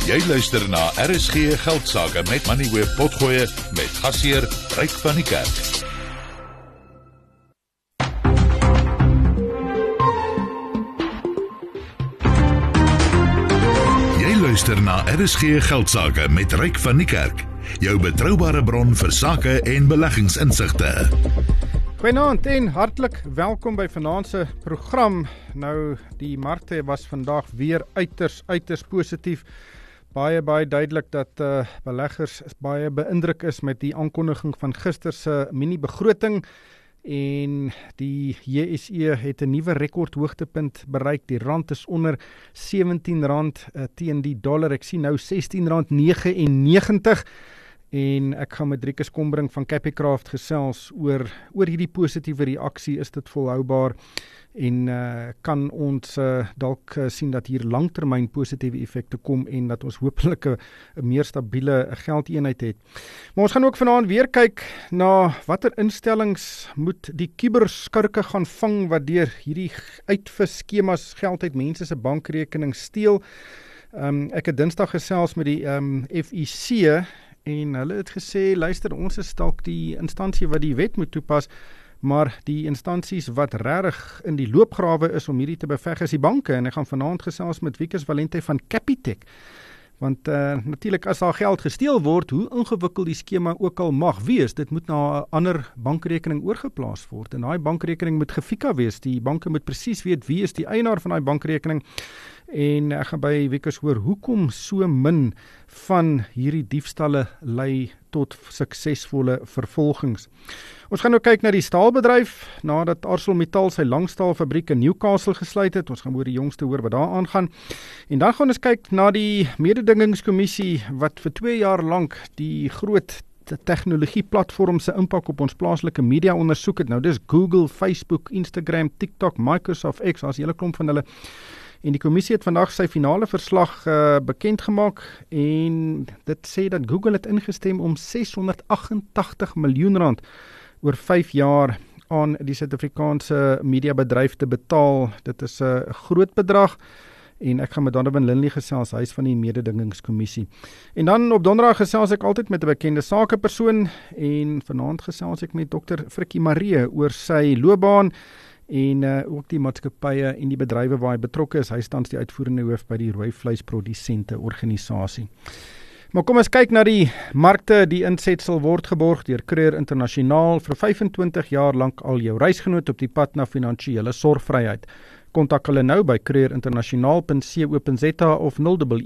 Jy luister na RSG Geldsaake met Moneyweb Potgoe met gasheer Ryk van die Kerk. Jy luister na RSG Geldsaake met Ryk van die Kerk. Jou betroubare bron vir sake en beleggingsinsigte. Goeienaand en hartlik welkom by vanaand se program. Nou, die markte was vandag weer uiters positief. Baie duidelik dat beleggers baie beïndruk is met die aankondiging van gister se mini-begroting en die JSE het 'n nuwe rekordhoogtepunt bereik. Die rand is onder R17 teen die dollar. Ek sien nou R16.99. En ek gaan met Driekus Kombrink van Capicraft gesels oor hierdie positiewe reaksie. Is dit volhoubaar en kan ons dalk sien dat hier langtermyn positiewe effekte kom en dat ons hopelik 'n meer stabiele geldeenheid het. Maar ons gaan ook vanaand weer kyk na watter instellings moet die kuberskurke gaan vang wat deur hierdie uitvis skemas geld uit mense se bankrekening steel. Ek het Dinsdag gesels met die FEC en hulle het gesê, luister, ons is dalk die instansie wat die wet moet toepas, maar die instansies wat regtig in die loopgrawe is om hierdie te beveg is die banke, en ek gaan vanaand gesels met Wikus Valente van Capitec, want natuurlik as daar geld gesteel word, hoe ingewikkeld die skema ook al mag wees, dit moet na 'n ander bankrekening oorgeplaas word, en daai bankrekening moet gefika wees, die banke moet presies weet wie is die eienaar van daai bankrekening, en ek gaan by Wikus hoor, hoekom so min van hierdie diefstalle lei tot suksesvolle vervolgings. Ons gaan nou kyk na die staalbedryf, nadat ArcelorMittal sy langstaalfabriek in Newcastle gesluit het. Ons gaan oor die jongste hoor wat daar aangaan. En dan gaan ons kyk na die mededingingskommissie wat vir 2 jaar lank die groot tegnologieplatform se impak op ons plaaslike media ondersoek het. Nou dis Google, Facebook, Instagram, TikTok, Microsoft X, as 'n hele klomp van hulle. En die kommissie het vandag sy finale verslag bekend gemaak en dit sê dat Google het ingestem om R688 miljoen oor 5 jaar aan die Suid-Afrikaanse mediabedryf te betaal. Dit is 'n groot bedrag en ek gaan met Donovan Lindley gesels, hy is van die mededingingskommissie. En dan op donderdag gesels ek altyd met 'n bekende sakepersoon en vanaand gesels ek met Dr. Frikkie Maree oor sy loopbaan en ook die maatskappye en die bedrywe waar hy betrokke is. Hy is tans die uitvoerende hoof by die rooi vleisprodusente organisasie. Maar kom ons kyk na die markte. Die insetsel word geborg deur Creer Internasionaal, vir 25 jaar lank al jou reisgenoot op die pad na finansiële sorgvryheid. Kontak hulle nou by creerinternasionaal.co.za of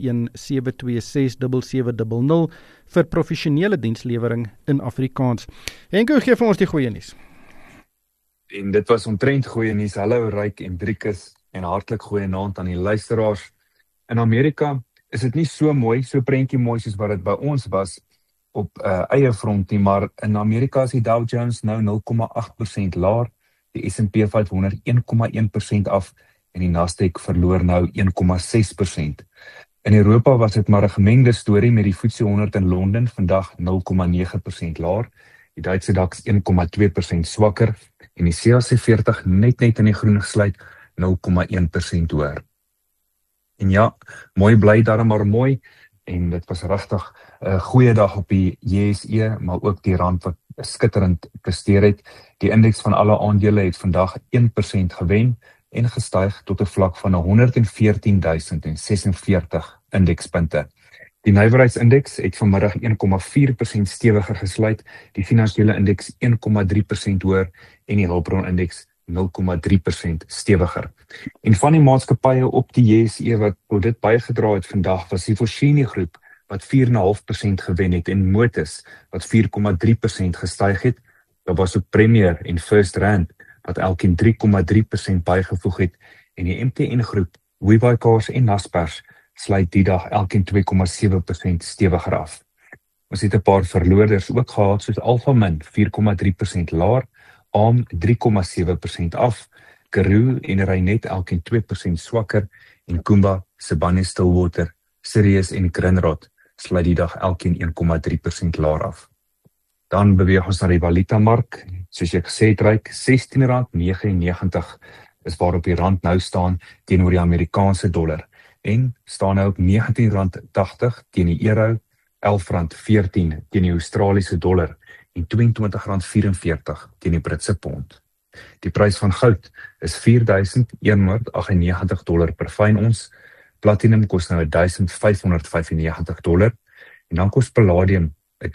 011-726-7700 vir professionele dienslewering in Afrikaans. Henko, gee vir ons die goeie nuus. En dit was omtrent goeie nuus. Hallo Ryk en Driekus en hartlik goeienaand aan die luisteraars. In Amerika is dit nie so mooi, so prentjie mooi soos wat dit by ons was op eie front nie, maar in Amerika is die Dow Jones nou 0,8% laer, die S&P 500 1,1% af en die Nasdaq verloor nou 1,6%. In Europa was dit maar 'n gemengde storie met die FTSE 100 in Londen vandag 0,9% laer, die Duitse DAX 1,2% swakker en die CAC 40 net in die groen gesluit 0,1% hoër. En ja, mooi bly daarom maar mooi en dit was regtig 'n goeie dag op die JSE, maar ook die rand wat skitterend presteer het. Die indeks van alle aandele het vandag 1% gewen en gestyg tot 'n vlak van 114.046 indekspunte. Die nywerheidsindeks het vanmiddag 1,4% stewiger gesluit, die finansiële indeks 1,3% hoër en die hulpbronindeks 0,3% stewiger. En van die maatskappye op die JSE wat tot dit bygedra het vandag was die Foschini groep wat 4,5% gewen het en Motus wat 4,3% gestyg het. Daar was ook Premier en First Rand wat elkeen 3,3% bygevoeg het en die MTN groep, WeBuyCars en Naspers sluit die dag elkeen 2,7% stewiger af. Ons het 'n paar verloorders ook gehad soos Alphamin 4,3% laer, ARM 3,7% af, Karoo en Reinet elkeen 2% swakker en Kumba, Sibanye-Stillwater, Sirius en Grindrod sluit die dag elkeen 1,3% laer af. Dan beweeg ons na die valutamark. Soos ek gesê het, Ryk, R16.99 is waarop die rand nou staan teenoor die Amerikaanse dollar. en staan nou op R19.80 teen die euro, R11.14 teen die Australiese dollar en R22.44 teen die Britse pond. Die prys van goud is $4.198 per fyn ons, platinum kos nou $1.595 en dan kos palladium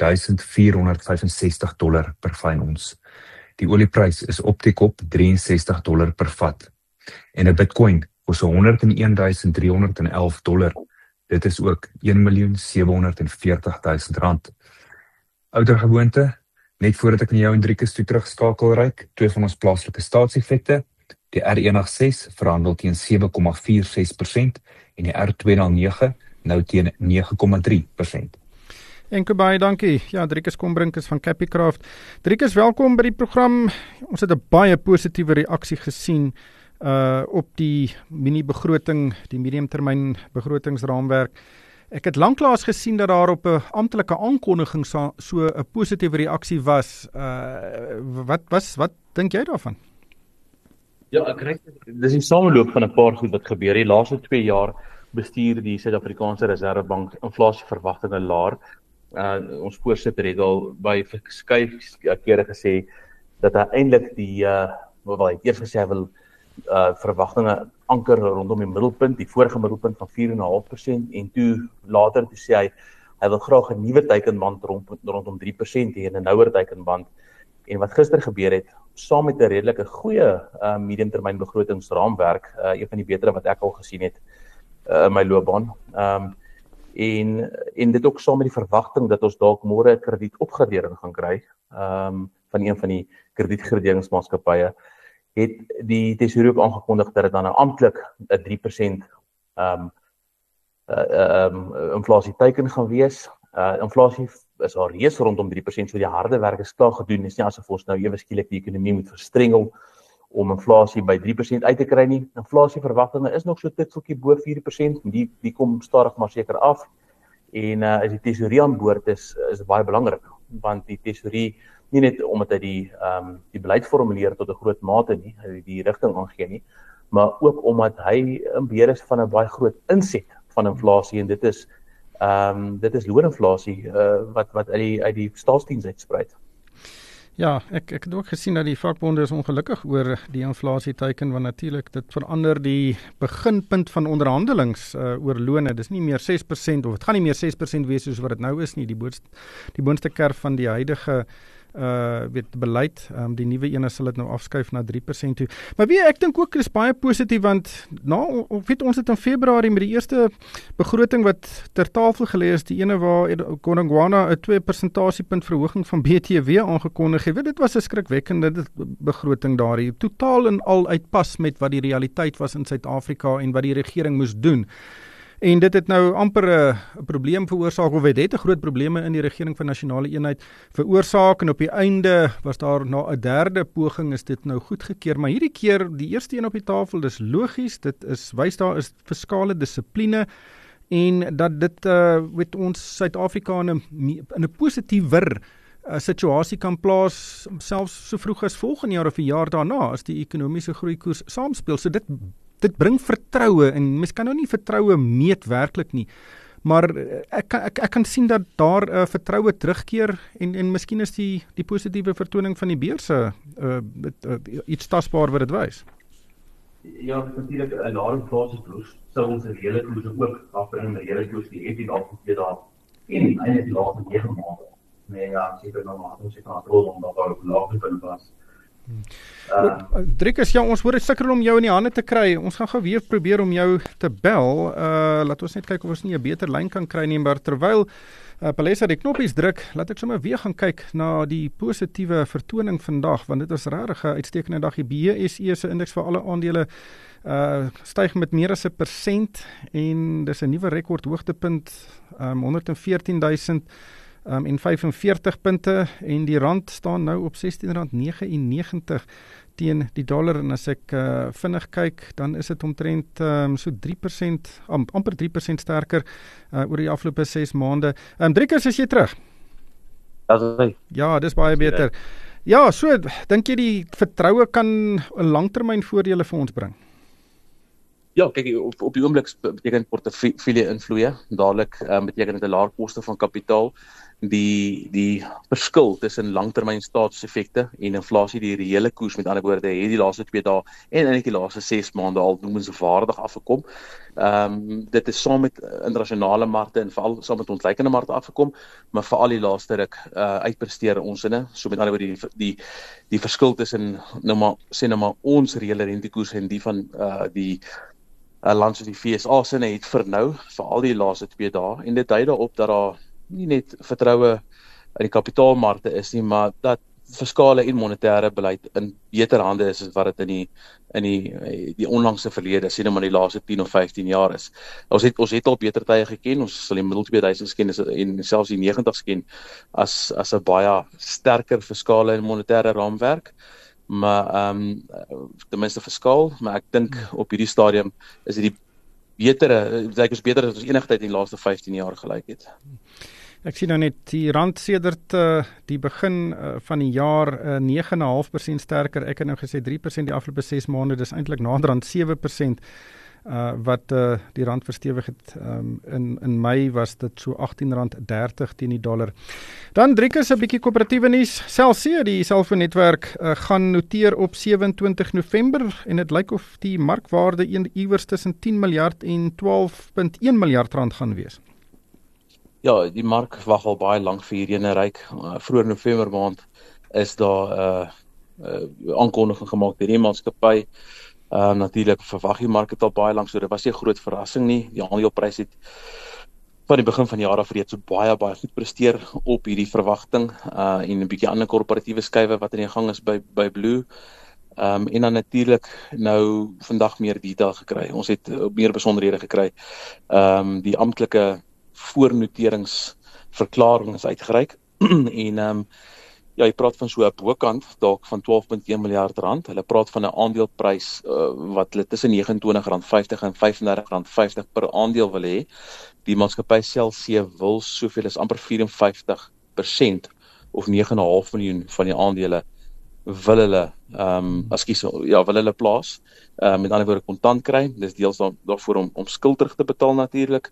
$1.465 per fyn ons. Die olieprys is op die kop $63 per vat. En 'n Bitcoin kos $101.311. Dit is ook R1.740.000. Ouer gewoonte, net voordat ek na jou en Driekus toe terugskakel ryk, twee van ons plaaslike staatseffekte. Die R186 verhandel teen 7,46% en die R209 nou teen 9,3%. Enke baie dankie. Ja, Driekus Kombrink is van Capicraft. Driekus, welkom by die program. Ons het 'n baie positiewe reaksie gesien op die mini-begroting, die mediumtermyn begrotingsraamwerk. Ek het lanklaas gesien dat daar op 'n amptelike aankondiging so 'n positiewe reaksie was. Wat dink jy daarvan? Ja, ek kry dis 'n sameloop van 'n paar goed wat gebeur. Die laaste 2 jaar bestuur die Suid-Afrikaanse Reservebank inflasieverwagtinge laer. Ons voorsitter het al by verskeie kere gesê dat hy eintlik die hy het eers gesê hy wil verwagtinge anker rondom die middelpunt, die vorige middelpunt van 4,5% en toe later toe sê hy wil graag 'n nuwe teikenband rondom 3% hê en 'n nouer teikenband. En wat gister gebeur het, saam met 'n redelike goeie mediumtermyn begrotingsraamwerk, een van die betere wat ek al gesien het in my loopbaan. En dit ook saam met die verwagting dat ons dalk môre 'n kredietopgradering gaan kry van een van die kredietgraderingsmaatskappye, het die tesourier ook aangekondig dat dit dan amptelik 'n 3% inflasie teiken gaan wees. Inflasie is al reeds rondom 3%, so die harde werk is klaar gedoen. Dit is nie asof ons nou ewe skielik die ekonomie moet verstrengel om inflasie by 3% uit te kry nie. Inflasieverwagtinge is nog so tikseltjie bo 4%, die kom stadig maar seker af. En as die tesourier aan boord is baie belangrik, want die tesourier nie net omdat hy die beleid formuleer tot 'n groot mate nie, hy die rigting aangee nie, maar ook omdat hy in beheer is van 'n baie groot inset van inflasie en dit is looninflasie wat uit die staatsdiens uitspruit. Ja, ek het ook gesien dat die vakbonde is ongelukkig oor die inflasieteiken, want natuurlik dit verander die beginpunt van onderhandelings oor lone. Dis nie meer 6% of dit gaan nie meer 6% wees soos wat dit nou is nie. Die boonste kerf van die huidige beleid, die nuwe ene sal dit nou afskuif na 3% toe. Maar ek dink ook dis baie positief, want ons het in Februarie met die eerste begroting wat ter tafel gelê is, die ene waar Godongwana 'n 2% verhoging van BTW aangekondig het. Dit was 'n skrikwekkende begroting daar, totaal en al uitpas met wat die realiteit was in Suid-Afrika en wat die regering moes doen. En dit het nou amper 'n probleem veroorsaak, of het 'n groot probleme in die regering van nasionale eenheid veroorsaak, en op die einde was daar na 'n derde poging is dit nou goedgekeur, maar hierdie keer die eerste een op die tafel, dis logies, dit is wys daar is fiskale dissipline en dat dit met ons Suid-Afrika in 'n positiewer situasie kan plaas, selfs so vroeg as volgende jaar of 'n jaar daarna, as die ekonomiese groeikoers saamspeel. So dit bring vertroue, en mens kan nou nie vertroue meet werklik nie, maar ek kan sien dat daar vertroue terugkeer en miskien is die positiewe vertoning van die beurse iets tasbaar wat dit wys. Ja, natuurlik 'n laer inflasiekoers sou ons reële koerse ook afbring, die reële koers die het die afgelope dae en eintlik die laaste 9 maande. Nee, ja, seker nou maar ons het kontrole om daar op laer te was. Driekus, ja, ons word sukkel om jou in die hande te kry. Ons gaan gou weer probeer om jou te bel. Laat ons net kyk of ons nie 'n beter lyn kan kry nie, maar terwyl Palesa die knoppies druk, laat ek sommer weer gaan kyk na die positiewe vertoning vandag, want dit is regtig 'n uitstekende dag. Die BSE se indeks vir alle aandele styg met meer as 1% en dis 'n nuwe rekord hoogtepunt, 114.000 en 45 punte, en die rand staan nou op R16.99 teen die dollar, en as ek vinnig kyk, dan is dit omtrent so 3%, amper 3% sterker oor die afgelope 6 maande. Driekus, is jy terug? Ja, dis baie beter. Ja, so, dink jy die vertroue kan 'n langtermyn voordele vir ons bring? Ja, kyk, op die oomblik beteken portefeulje invloei, dadelik beteken dit 'n laer koste van kapitaal. Die verskil tussen langtermyn staatseffekte en inflasie, die reële koers met ander woorde, het die laaste 2 dae en eintlik die laaste 6 maande al noemenswaardig afgekom. Dit is saam met internasionale markte en veral saam met ontleikende markte afgekom, maar veral die laaste ruk uitpresteer ons inne. So met ander woorde die verskil tussen sê nou maar ons reële rentekoers en die van die land soos die FSA sinne het vernou veral die laaste 2 dae en dit dui daarop dat daar nie net vertroue in die kapitaalmarkte is nie, maar dat fiskale en monetêre beleid in beter hande is as wat dit in die onlangse verlede, sien maar die laaste 10 of 15 jaar is. Ons het al beter tye geken, ons sal die middel 2000s ken en selfs die 90s ken as 'n baie sterker fiskale en monetêre raamwerk. Maar ten minste fiskaal, maar ek dink op hierdie stadium is dit beter as enige tyd in die laaste 15 jaar gelyk het. Ek sien nou net die rand sedert die begin van die jaar 9,5% sterker. Ek het nou gesê 3% die afgelope 6 maande, dis eintlik nader aan 7%. Wat die rand verstewig het. In Mei was dit so R18.30 teen die dollar. Dan Driekus 'n bietjie koöperatiewe nuus. Celsius, die selfoonnetwerk, gaan noteer op 27 November en dit lyk of die markwaarde iewers tussen 10 miljard en 12.1 miljard rand gaan wees. Ja, die mark wag al baie lank vir hierdie reik. Vroeër November maand is daar aankondiging gemaak deur die maatskappy. Natuurlik verwag die mark het al baie lank, so dit was nie 'n groot verrassing nie. Die aandeleprys het van die begin van die jaar af reeds so baie goed presteer op hierdie verwagting en 'n bietjie ander korporatiewe skuwe wat in die gang is by Blue. En dan natuurlik nou vandag meer detail gekry. Ons het meer besonderhede gekry. Die amptelike voornoteringsverklaring is uitgereik en ja, jy praat van so 'n bokant dalk van 12.1 miljard rand. Hulle praat van 'n aandeleprys wat hulle tussen R29.50 en R35.50 per aandeel wil hê. Die maatskappy Celsius wil soveel as amper 54% of 9,5 miljoen van die aandele wil hulle wil hulle plaas. Met ander woorde kontant kry. Dis deels daarvoor om skuld terug te betaal natuurlik.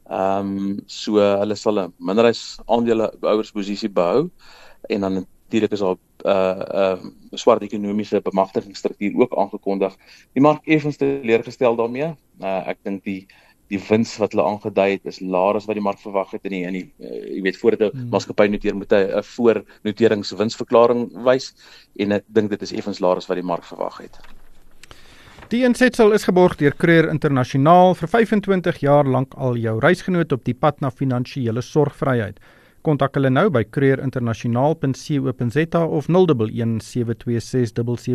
So hulle sal 'n minderheids aandelehouersposisie behou. En dan natuurlik is daar swart ekonomiese bemagtigingsstruktuur ook aangekondig. Die mark effens teleurgestel daarmee. Ek dink die wins wat hulle aangedui het is laer as wat die mark verwag het en jy weet voordat 'n maatskappy noteer moet hy 'n voornoteringswinsverklaring wys en ek dink dit is effens laer as wat die mark verwag het. Die insetsel is geborg deur Creer Internasionaal vir 25 jaar lank al jou reisgenoot op die pad na finansiële sorgvryheid. Kontak hulle nou by creerinternasionaal.co.za of 011 726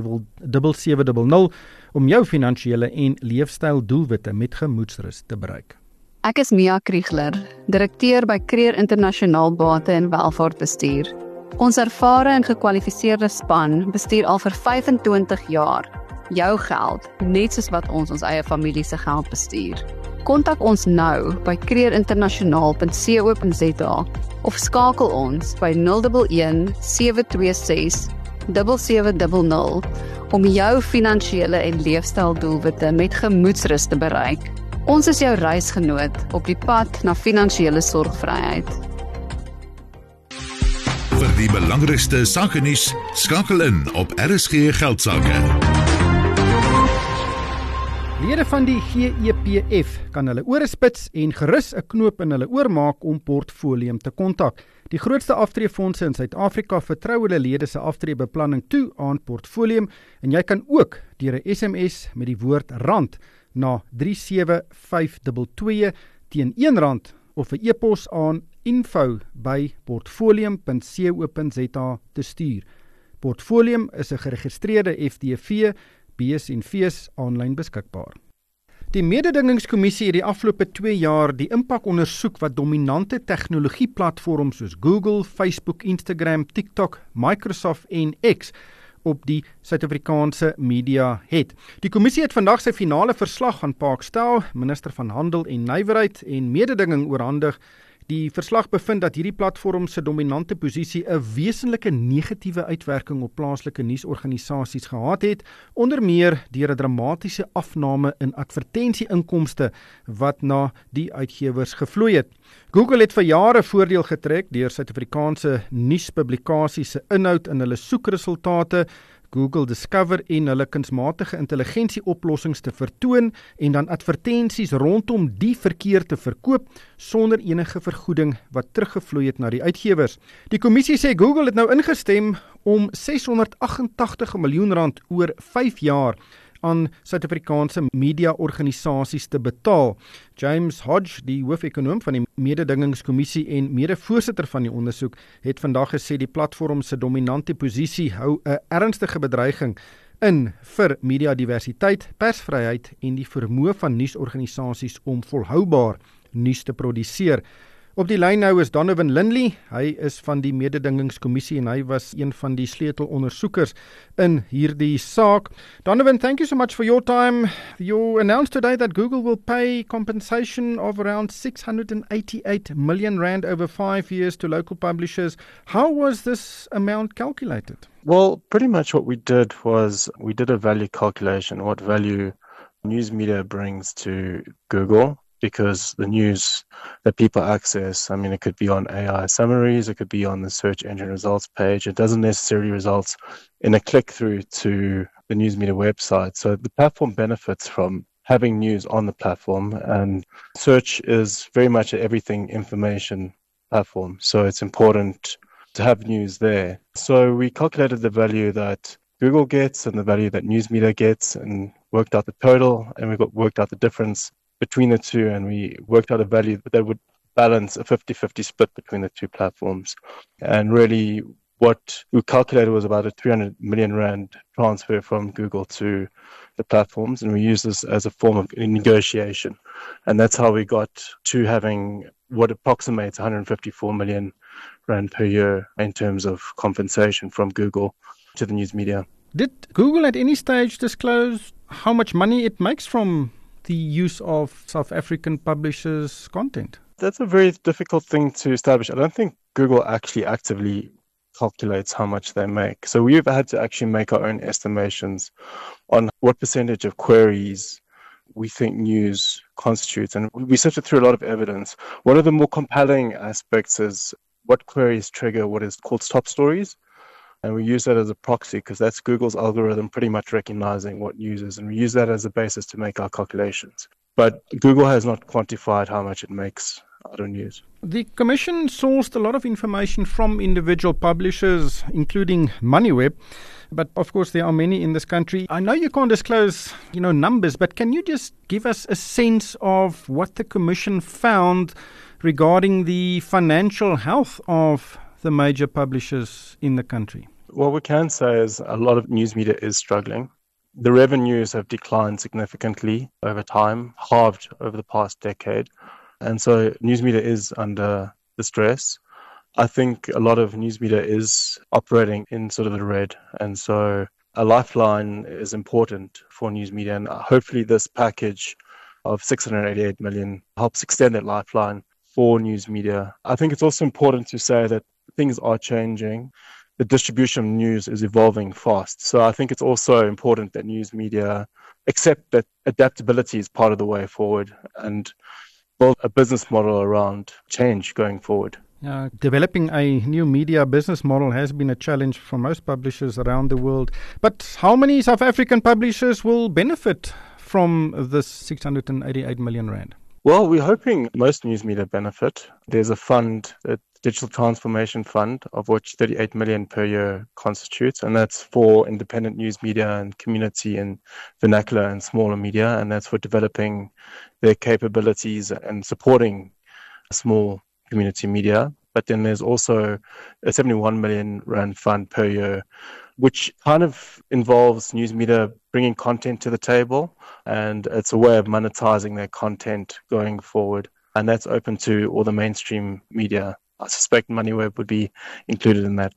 7700 om jou finansiële en leefstyl doelwitte met gemoedsrus te bereik. Ek is Mia Kriegler, direkteur by Creer Internasionaal Bate en Welvaartbestuur. Ons ervare en gekwalifiseerde span bestuur al vir 25 jaar jou geld, net soos wat ons eie familie se geld bestuur. Kontak ons nou by creerinternasionaal.co.za of skakel ons by 011 726 7700 om jou finansiële en leefstyl doelwitte met gemoedsrus te bereik. Ons is jou reisgenoot op die pad na finansiële sorgvryheid. Vir die belangrikste sakenuus, skakel in op RSG Geldsaake. Lede van die GEPF kan hulle ore spits en gerus 'n knoop in hulle oor maak om Portfolium te kontak. Die grootste aftreefondse in Suid-Afrika vertrou hulle lede se aftreebeplanning toe aan Portfolium en jy kan ook deur 'n SMS met die woord rand na 37522 teen R1 of 'n e-pos aan info@portfolium.co.za te stuur. Portfolium is 'n geregistreerde FDV, B's en V's aanlyn beskikbaar. Die mededingingskommissie het die afgelope 2 jaar die impak ondersoek wat dominante tegnologieplatforms soos Google, Facebook, Instagram, TikTok, Microsoft en X op die Suid-Afrikaanse media het. Die kommissie het vandag sy finale verslag aan Park Stel, minister van Handel en Nywerheid en mededinging oorhandig Die verslag bevind dat hierdie platform se dominante posisie 'n wesenlike negatiewe uitwerking op plaaslike nuusorganisasies gehad het, onder meer deur 'n dramatiese afname in advertensieinkomste wat na die uitgewers gevloei het. Google het vir jare voordeel getrek deur Suid-Afrikaanse nuuspublikasies se inhoud in hulle soekresultate, Google Discover en hulle kunsmatige intelligensie oplossings te vertoon en dan advertensies rondom die verkeer te verkoop sonder enige vergoeding wat teruggevloei het na die uitgewers. Die kommissie sê Google het nou ingestem om R688 miljoen oor 5 jaar aan Suid-Afrikaanse mediaorganisasies te betaal. James Hodge, die hoofekonoom van die mededingingskommissie en mede-voorsitter van die ondersoek, het vandag gesê die platform se dominante posisie hou 'n ernstige bedreiging in vir mediadiversiteit, persvryheid en die vermoë van nuusorganisasies om volhoubaar nuus te produseer. Op die lyn nou is Donovan Lindley. Hy is van die mededingingskommissie en hy was een van die sleutelondersoekers in hierdie saak. Donovan, thank you so much for your time. You announced today that Google will pay compensation of around R688 million over 5 years to local publishers. How was this amount calculated? Well, pretty much what we did was we did a value calculation, what value news media brings to Google. Because the news that people access, I mean, it could be on AI summaries, it could be on the search engine results page. It doesn't necessarily result in a click-through to the news media website. So the platform benefits from having news on the platform, and search is very much an everything information platform. So it's important to have news there. So we calculated the value that Google gets and the value that news media gets and worked out the total, and we worked out the difference between the two, and we worked out a value that would balance a 50-50 split between the two platforms. And really what we calculated was about a R300 million transfer from Google to the platforms, and we used this as a form of negotiation. And that's how we got to having what approximates R154 million per year in terms of compensation from Google to the news media. Did Google at any stage disclose how much money it makes from the use of South African publishers' content? That's a very difficult thing to establish. I don't think Google actually actively calculates how much they make. So we've had to actually make our own estimations on what percentage of queries we think news constitutes. And we sifted through a lot of evidence. One of the more compelling aspects is what queries trigger what is called top stories. And we use that as a proxy because that's Google's algorithm pretty much recognizing what news is. And we use that as a basis to make our calculations. But Google has not quantified how much it makes out of news. The Commission sourced a lot of information from individual publishers, including MoneyWeb. But of course, there are many in this country. I know you can't disclose, numbers, but can you just give us a sense of what the Commission found regarding the financial health of the major publishers in the country? What we can say is a lot of news media is struggling. The revenues have declined significantly over time, halved over the past decade. And so news media is under the stress. I think a lot of news media is operating in sort of the red. And so a lifeline is important for news media. And hopefully this package of 688 million helps extend that lifeline for news media. I think it's also important to say that things are changing. The distribution of news is evolving fast. So I think it's also important that news media accept that adaptability is part of the way forward and build a business model around change going forward. Developing a new media business model has been a challenge for most publishers around the world. But how many South African publishers will benefit from this 688 million rand? Well, we're hoping most news media benefit. There's a fund, a Digital Transformation Fund, of which 38 million per year constitutes, and that's for independent news media and community and vernacular and smaller media, and that's for developing their capabilities and supporting small community media. But then there's also a 71 million rand fund per year, which kind of involves news media bringing content to the table, and it's a way of monetizing their content going forward. And that's open to all the mainstream media. I suspect MoneyWeb would be included in that too.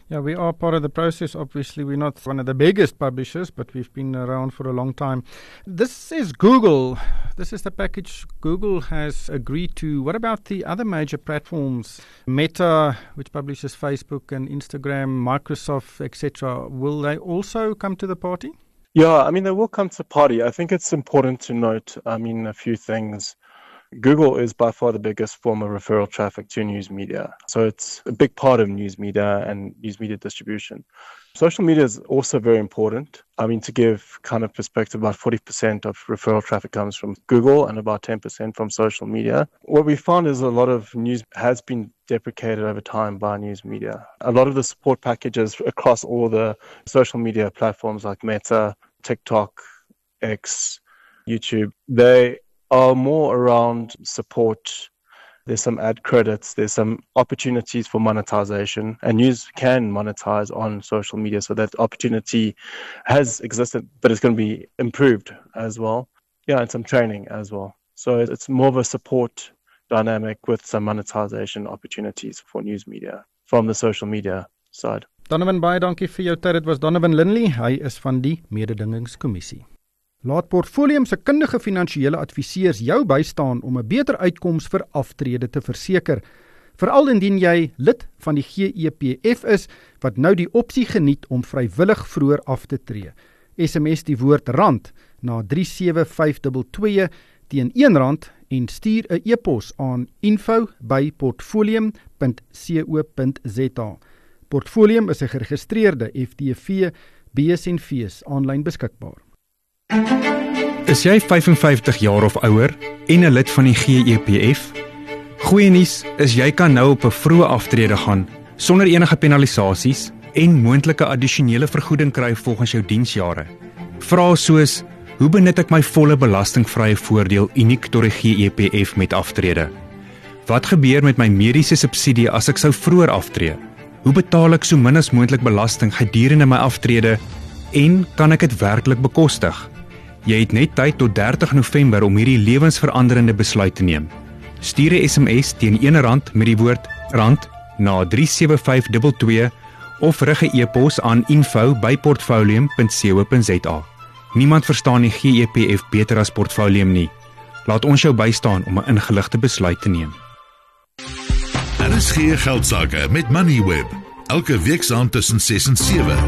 Yeah, we are part of the process. Obviously, we're not one of the biggest publishers, but we've been around for a long time. This is Google. This is the package Google has agreed to. What about the other major platforms? Meta, which publishes Facebook and Instagram, Microsoft, etc. Will they also come to the party? Yeah, I mean, they will come to the party. I think it's important to note, a few things. Google is by far the biggest form of referral traffic to news media. So it's a big part of news media and news media distribution. Social media is also very important. To give kind of perspective, about 40% of referral traffic comes from Google and about 10% from social media. What we found is a lot of news has been deprecated over time by news media. A lot of the support packages across all the social media platforms like Meta, TikTok, X, YouTube, they are more around support. There's some ad credits, there's some opportunities for monetization, and news can monetize on social media, so that opportunity has existed, but it's going to be improved as well. Yeah, and some training as well. So it's more of a support dynamic with some monetization opportunities for news media from the social media side. Donovan, baie dankie vir jou tyd. Dit was Donovan Lindley. Hy is van die Mededingingskommissie. Laat Portfolium se kundige finansiële adviseurs jou bystaan om 'n beter uitkoms vir aftrede te verseker. Veral indien jy lid van die GEPF is, wat nou die opsie geniet om vrywillig vroeër af te tree. SMS die woord rand na 37522 teen R1 en stuur 'n e-pos aan info@portfolium.co.za. Portfolium is 'n geregistreerde FTV BSNV's aanlyn beskikbaar. Is jy 55 jaar of ouer en 'n lid van die GEPF? Goeie nuus is jy kan nou op 'n vroeë aftrede gaan sonder enige penalisasies en moontlike addisionele vergoeding kry volgens jou diensjare. Vrae soos: hoe benut ek my volle belastingvrye voordeel uniek tot die GEPF met aftrede? Wat gebeur met my mediese subsidie as ek sou vroeër aftree? Hoe betaal ek so min as moontlik belasting gedurende my aftrede en kan ek dit werklik bekostig? Jy het net tyd tot 30 November om hierdie lewensveranderende besluit te neem. Stuur 'n SMS teen R1 met die woord rand na 37522 of rig 'n e-pos aan info@portfolium.co.za. Niemand verstaan die GEPF beter as Portfolium nie. Laat ons jou bystaan om 'n ingeligte besluit te neem. RSG Geldsaake met Moneyweb. Elke week saam tussen 6 en 7.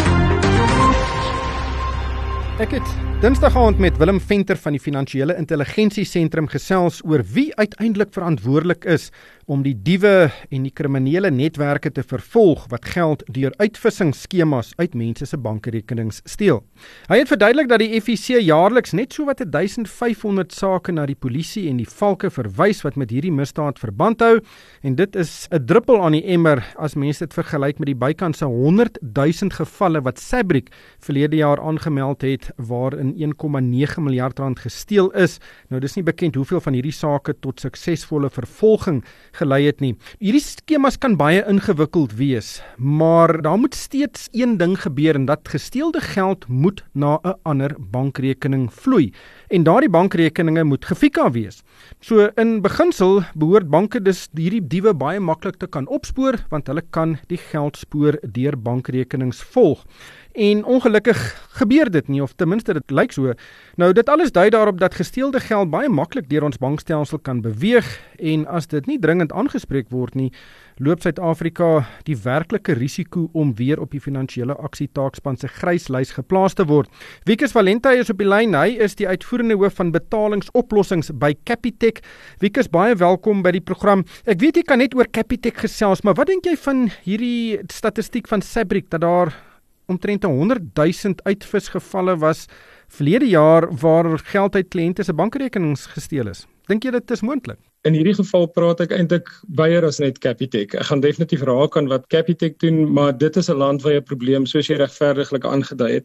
Ek het Dinsdag aand met Willem Venter van die Finansiële Intelligensie Sentrum gesels oor wie uiteindelik verantwoordelik is om die diewe en die kriminele netwerke te vervolg wat geld deur uitvissingsskemas uit mense se bankrekenings steel. Hy het verduidelik dat die FIC jaarliks net so wat 1500 sake na die polisie en die valke verwys wat met hierdie misdaad verband hou, en dit is 'n druppel aan die emmer as mense dit vergelyk met die bykans 100 000 gevalle wat SABRIC verlede jaar aangemeld het waarin 1,9 miljard rand gesteel is. Nou dis nie bekend hoeveel van hierdie sake tot suksesvolle vervolging gelei het nie. Hierdie skemas kan baie ingewikkeld wees, maar daar moet steeds een ding gebeur en dat gesteelde geld moet na 'n ander bankrekening vloei. En daardie bankrekeninge moet gefika wees. So in beginsel behoort banke dus hierdie diewe baie maklik te kan opspoor, want hulle kan die geldspoor deur bankrekenings volg. En ongelukkig gebeur dit nie, of ten minste dit lyk so. Nou dit alles dui daarop dat gesteelde geld baie maklik deur ons bankstelsel kan beweeg, en as dit nie dringend aangespreek word nie, loop Suid-Afrika die werklike risiko om weer op die finansiële aksietaakspan se gryslys geplaas te word. Wikus Valente is op die lyn. Hy is die uitvoerende hoof van betalingsoplossings by Capitec. Wikus, baie welkom by die program. Ek weet jy kan net oor Capitec gesels, maar wat dink jy van hierdie statistiek van SABRIC dat daar omtrent 100 000 uitvisgevalle was verlede jaar waar geld uit kliënte se bankrekenings gesteel is? Dink jy dit is moontlik? In hierdie geval praat ek eintlik baie as net Capitec. Ek gaan definitief raak aan wat Capitec doen, maar dit is 'n land waar jy 'n probleem, soos jy regverdiglik aangedui het.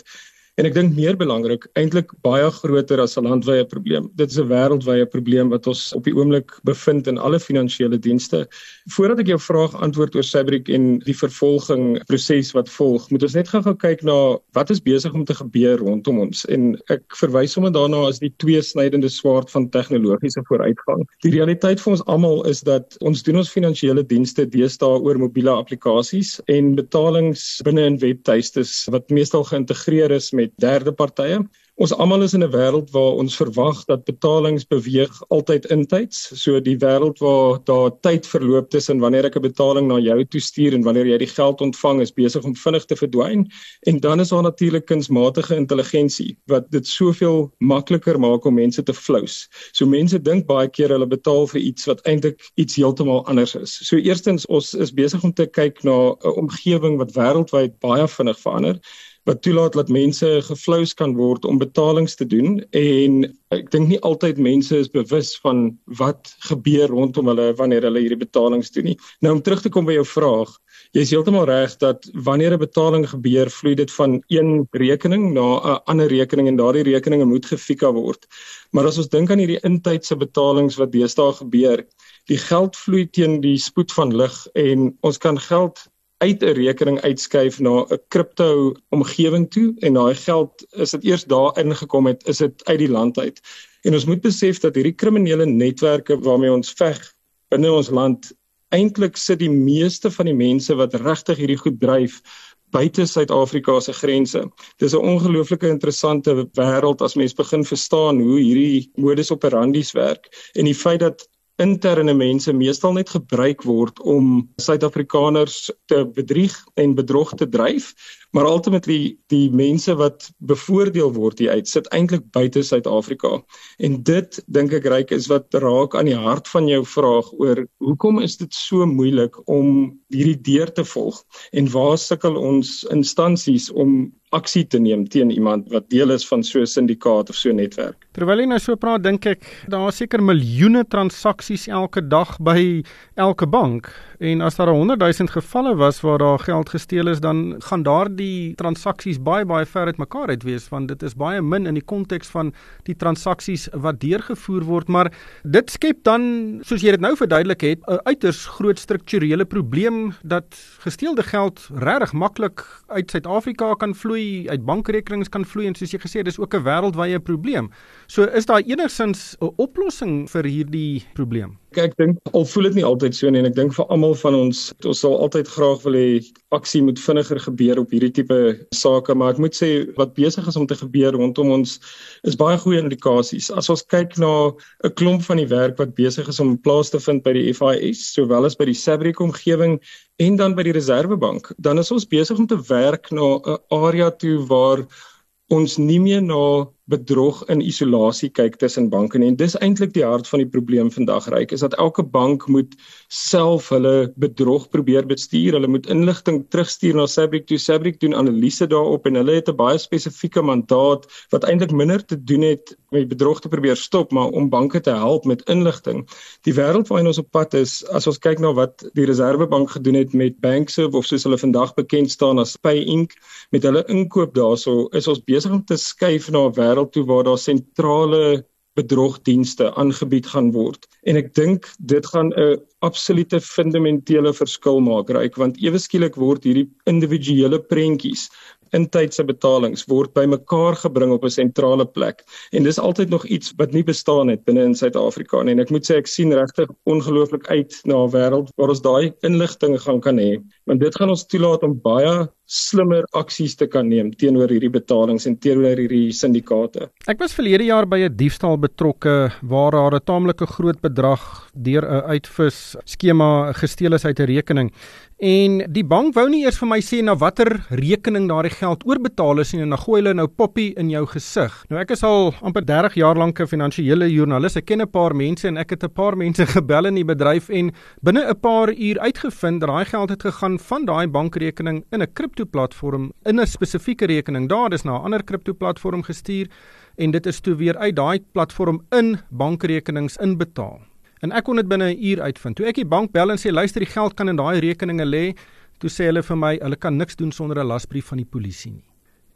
En ek dink meer belangrik, eintlik baie groter as 'n landwyse probleem. Dit is 'n wêreldwye probleem wat ons op die oomblik bevind in alle finansiële dienste. Voordat ek jou vraag antwoord oor Sabric en die vervolging proses wat volg, moet ons net gou kyk na wat is besig om te gebeur rondom ons. En ek verwys sommer daarna as die tweesnydende swaard van tegnologiese vooruitgang. Die realiteit vir ons almal is dat ons doen ons finansiële dienste deesdae oor mobiele applikasies en betalings binne in webtuistes wat meestal geïntegreer is met derde partye. Ons almal is in 'n wêreld waar ons verwag dat betalings beweeg altyd intyds. So die wêreld waar daar tyd verloop tussen wanneer ek 'n betaling na jou toe stuur en wanneer jy die geld ontvang is besig om vinnig te verdwyn. En dan is daar natuurlik kunsmatige intelligensie wat dit soveel makliker maak om mense te flous. So mense dink baie keer hulle betaal vir iets wat eintlik iets heeltemal anders is. So eerstens, ons is besig om te kyk na 'n omgewing wat wêreldwyd baie vinnig verander, wat toelaat dat mense geflous kan word om betalings te doen, en ek dink nie altyd mense is bewus van wat gebeur rondom hulle wanneer hulle hierdie betalings doen nie. Nou om terug te kom by jou vraag, jy is heeltemal reg dat wanneer 'n betaling gebeur, vloei dit van een rekening na 'n ander rekening en daardie rekeninge moet gefika word. Maar as ons dink aan hierdie intydse betalings wat deesdae gebeur, die geld vloei teen die spoed van lig en ons kan geld uit 'n rekening uitskuif na 'n kripto omgewing toe en daai geld, is dit eers daar ingekom het, is dit uit die land uit. En ons moet besef dat hierdie kriminele netwerke waarmee ons veg binne ons land, eintlik sit die meeste van die mense wat regtig hierdie goed dryf buite Suid-Afrika se grense. Dis 'n ongelooflike interessante wêreld as mens begin verstaan hoe hierdie modus operandis werk en die feit dat interne mense meestal net gebruik word om Suid-Afrikaners te bedrieg en bedrog te dryf, maar ultimately die mense wat bevoordeel word hieruit sit eintlik buite Suid-Afrika. En dit, dink ek, Ryk, is wat raak aan die hart van jou vraag oor hoekom is dit so moeilik om hierdie deur te volg en waar sukkel ons instansies om aksie te neem teen iemand wat deel is van so 'n syndikaat of so 'n netwerk. Terwyl jy nou so praat, dink ek, daar is seker miljoene transaksies elke dag by elke bank. En as daar 100,000 gevalle was waar daar geld gesteel is, dan gaan daardie transaksies baie ver uit mekaar uit wees, want dit is baie min in die konteks van die transaksies wat deurgevoer word. Maar dit skep dan, soos jy dit nou verduidelik het, 'n uiters groot strukturele probleem dat gesteelde geld regtig maklik uit Suid-Afrika kan vloei, uit bankrekenings kan vloei, en soos jy gesê het, dis ook 'n wêreldwye probleem. So is daar enigstens 'n oplossing vir hierdie probleem? Ek dink, al voel dit nie altyd so nie, en ek dink vir almal van ons sal altyd graag wil hê aksie moet vinniger gebeur op hierdie tipe sake, maar ek moet sê, wat besig is om te gebeur rondom ons, is baie goeie indikasies. As ons kyk na 'n klomp van die werk wat besig is om plaas te vind by die FIS, sowel as by die Sabric omgewing, en dan by die Reserwebank, dan is ons besig om te werk na 'n area toe waar ons nie meer na bedrog in isolasie kyk tussen banke nie. En dis eintlik die hart van die probleem vandag, Ryk, is dat elke bank moet self hulle bedrog probeer bestuur. Hulle moet inligting terugstuur na Sabric toe. Sabric doen analise daarop en hulle het 'n baie spesifieke mandaat wat eintlik minder te doen het met bedrog te probeer stop, maar om banke te help met inligting. Die wêreld waarin ons op pad is, as ons kyk na wat die Reserwebank gedoen het met Bankserv, of soos hulle vandag bekend staan as Pay Inc, met hulle inkoop daarso, is ons besig om te skuif na 'n wêreld toe waar daar sentrale bedrogdienste aangebied gaan word. En ek dink dit gaan 'n absolute fundamentele verskil maak, Ryk, want ewe skielik word hierdie individuele prentjies, intydse betalings, word bymekaar gebring op 'n sentrale plek. En dis altyd nog iets wat nie bestaan het binne in Suid-Afrika nie. En ek moet sê, ek sien regtig ongelooflik uit na 'n wêreld waar ons daai inligting kan hê. Want dit gaan ons toelaat om baie slimmer aksies te kan neem teenoor hierdie betalings en teenoor hierdie syndikaate. Ek was verlede jaar by 'n diefstal betrokke waar daar 'n taamlike groot bedrag deur 'n uitvis skema gesteel is uit 'n rekening. En die bank wou nie eers vir my sê na watter rekening daardie geld oorbetaal is nie, en dan gooi hulle nou poppie in jou gesig. Nou ek is al amper 30 jaar lank 'n finansiële joernalis. Ek ken 'n paar mense en ek het 'n paar mense gebel in die bedryf en binne 'n paar uur uitgevind dat daai geld het gegaan van daai bankrekening in 'n kriptoplatform in 'n spesifieke rekening. Daar is na 'n ander kriptoplatform gestuur en dit is toe weer uit daai platform in bankrekenings inbetaal. En ek kon dit binne 'n uur uitvind. Toe ek die bank bel en sê, luister, die geld kan in daai rekeninge lê, toe sê hulle vir my, hulle kan niks doen sonder 'n lasbrief van die polisie nie.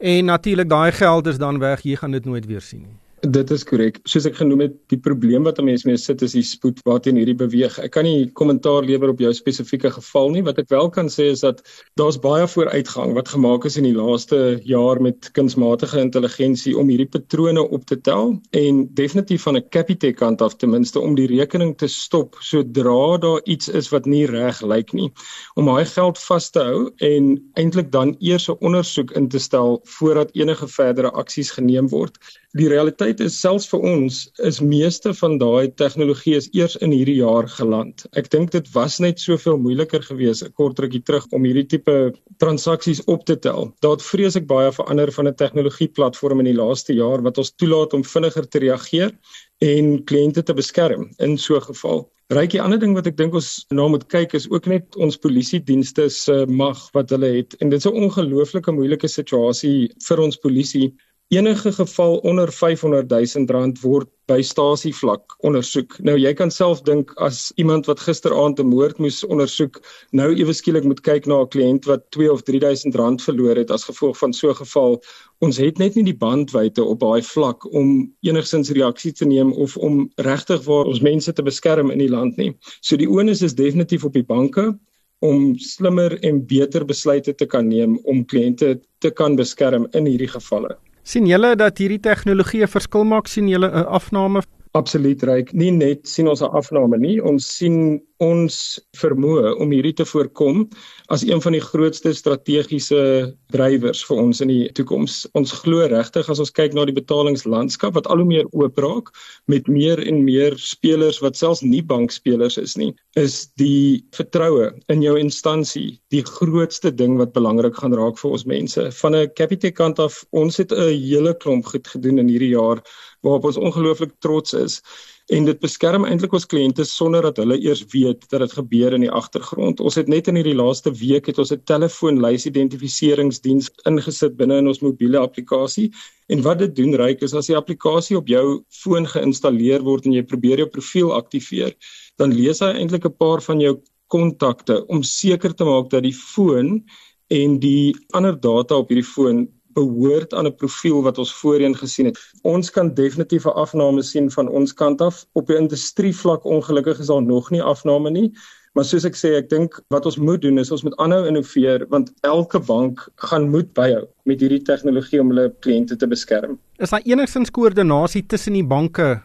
En natuurlik daai geld is dan weg, jy gaan dit nooit weer sien nie. Dit is korrek. Soos ek genoem het, die probleem wat 'n mens mee sit is die spoed waarteen hierdie beweeg. Ek kan nie kommentaar lewer op jou spesifieke geval nie. Wat ek wel kan sê is dat daar's baie vooruitgang wat gemaak is in die laaste jaar met kunsmatige intelligensie om hierdie patrone op te tel en definitief van 'n Capitec kant af ten minste om die rekening te stop sodra daar iets is wat nie reg lyk nie. Om daai geld vas te hou en eintlik dan eers 'n ondersoek in te stel voordat enige verdere aksies geneem word. Die realiteit is selfs vir ons is meeste van daai tegnologie is eers in hierdie jaar geland. Ek dink dit was net soveel moeiliker geweest 'n kort rukkie terug om hierdie tipe transaksies op te tel. Daar het vreeslik baie verander van 'n tegnologieplatform in die laaste jaar wat ons toelaat om vinniger te reageer en kliënte te beskerm in so 'n geval. Die ander ding wat ek dink ons na moet kyk is ook net ons polisiedienste se mag wat hulle het. En dit is 'n ongelooflike moeilike situasie vir ons polisie. Enige geval onder R500,000 word by stasievlak ondersoek. Nou jy kan self dink as iemand wat gisteraand 'n moord moes ondersoek, nou ewe skielik moet kyk na 'n kliënt wat R2,000 of R3,000 verloor het as gevolg van so 'n geval. Ons het net nie die bandwydte op daai vlak om enigsins reaksie te neem of om regtig waar ons mense te beskerm in die land nie. So die onus is definitief op die banke om slimmer en beter besluite te kan neem om kliënte te kan beskerm in hierdie gevalle. Sien julle dat hierdie tegnologie 'n verskil maak? Sien julle 'n afname? Absoluut reg. Nie net sien ons 'n afname nie, ons sien ons vermoë om hierdie te voorkom as een van die grootste strategiese drywers vir ons in die toekoms. Ons glo regtig as ons kyk na die betalingslandskap wat al hoe meer oop raak met meer en meer spelers wat selfs nie bankspelers is nie, is die vertroue in jou instansie die grootste ding wat belangrik gaan raak vir ons mense. Van 'n Capitec kant af, ons het 'n hele klomp goed gedoen in hierdie jaar waarop ons ongelooflik trots is. En dit beskerm eintlik ons kliënte sonder dat hulle eers weet dat dit gebeur in die agtergrond. Ons het net in hierdie laaste week het ons 'n telefoonlysidentifikasiediens ingesit binne in ons mobiele applikasie. En wat dit doen ryk is as die applikasie op jou foon geïnstalleer word en jy probeer jou profiel aktiveer, dan lees hy eintlik 'n paar van jou kontakte om seker te maak dat die foon en die ander data op hierdie foon behoort aan 'n profiel wat ons voorheen gesien het. Ons kan definitief 'n afname sien van ons kant af. Op die industrievlak ongelukkig is daar nog nie afname nie, maar soos ek sê, ek dink wat ons moet doen is ons moet aanhou innoveer, want elke bank gaan moet byhou met hierdie tegnologie om hulle kliënte te beskerm. Is daar enigstens koördinasie tussen die banke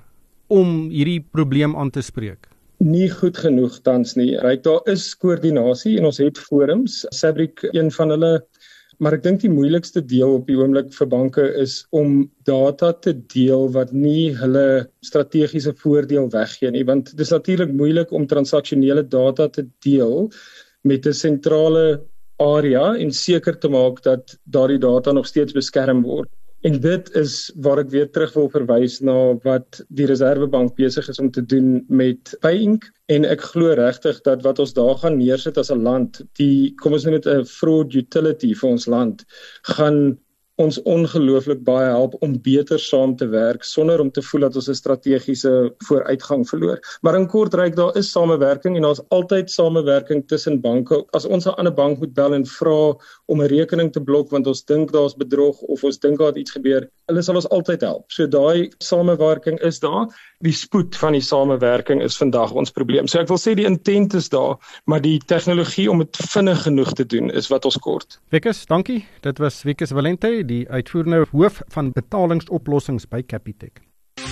om hierdie probleem aan te spreek? Nie goed genoeg tans nie. Daar is koördinasie en ons het forums, Sabric een van hulle. Maar ek dink die moeilikste deel op die oomblik vir banke is om data te deel wat nie hulle strategiese voordeel weggee nie, want dit is natuurlik moeilik om transaksionele data te deel met 'n sentrale area en seker te maak dat daardie data nog steeds beskerm word. En dit is waar ek weer terug wil verwys na wat die Reserwebank besig is om te doen met Payink. En ek glo regtig dat wat ons daar gaan neersit as 'n land, kom ons noem dit 'n fraud utility vir ons land, gaan ons ongelooflik baie help om beter saam te werk sonder om te voel dat ons 'n strategiese vooruitgang verloor. Maar in kort ryk, daar is samewerking en daar's altyd samewerking tussen banke. As ons 'n ander bank moet bel en vra om 'n rekening te blok want ons dink daar's bedrog of ons dink daar het iets gebeur, hulle sal ons altyd help. So daai samewerking is daar. Die spoed van die samewerking is vandag ons probleem. So ek wil sê die intent is daar, maar die tegnologie om dit vinnig genoeg te doen is wat ons kort. Wikus, dankie. Dit was Wikus Valente, die uitvoerende hoof van betalingsoplossings by Capitec.